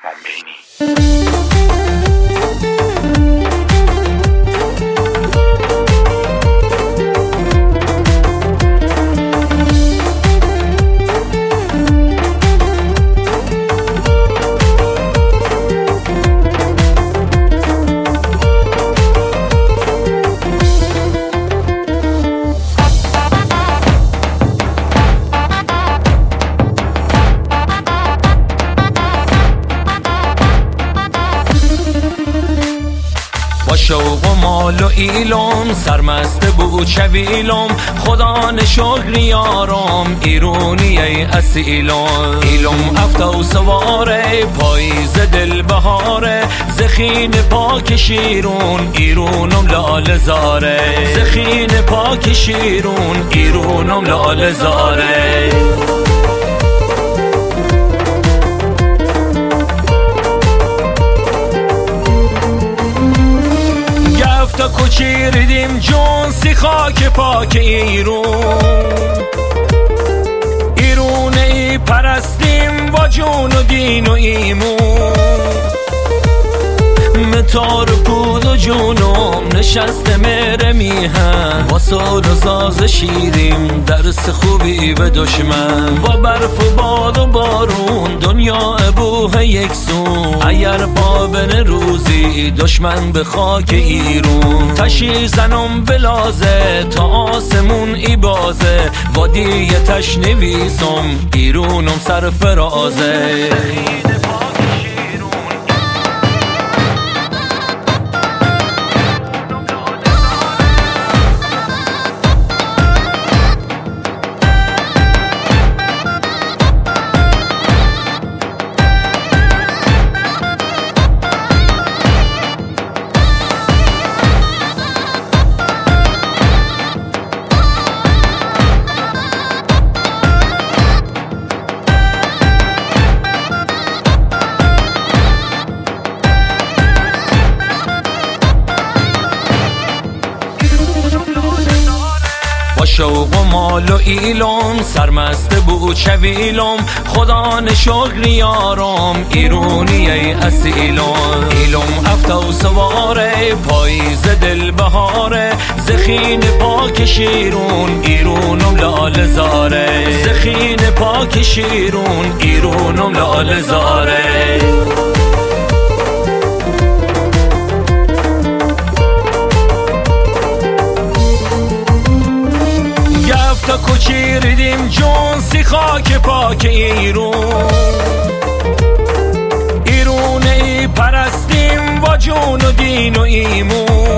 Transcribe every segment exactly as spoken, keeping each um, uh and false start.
شوق و مال و ایلم سرمست بود شویلم خدا نشکر یارم ایرونی ای اصیلم ایلم افتا و سواره پاییز دل بهاره زخین پاک شیرون ایرونم لال زاره زخین پاک شیرون ایرونم لال زاره تا کوچی ریدیم جون سی خاک پاک ایرون ایرونه ای پرستیم با جون و دین و ایمون متار پود و جونم نشسته مهر میهن با سال و ساز شیریم درس خوبی به دشمن با برف و باد و بارون دنیا ابوه یک سون اگر پابن روزی دشمن به خاک ایرون تشی زنم بلازه تا آسمون ای بازه وادی تش نویسم ایرونم سر فرازه شوق و مال و ایلم سرمست بود شویلم خدا نشکر یارم ایرونی ای اصیلم ایلم افتا و سواره پاییز دل بهاره زخین پاک شیرون ایرونم لال زاره زخین پاک شیرون ایرونم لال زاره تا کوچی ریدیم جون سی خاک پاک ایرون ایرونه ای پرستیم با جون و دین و ایمون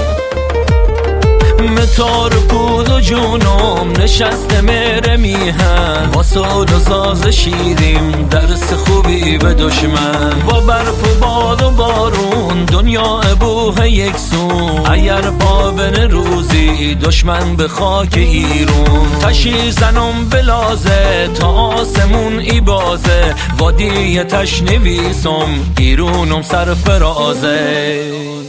متار پود و جونم نشسته مهر میهن با سال و ساز شیریم درس خوبی به دشمن با برف و باد و بارون دنیا ابوه یک سون اگر پابن روزی دشمن به خاک ایرون تشی زنم بلازه تا آسمون ای بازه وادی تش نویسم ایرونم سر فرازه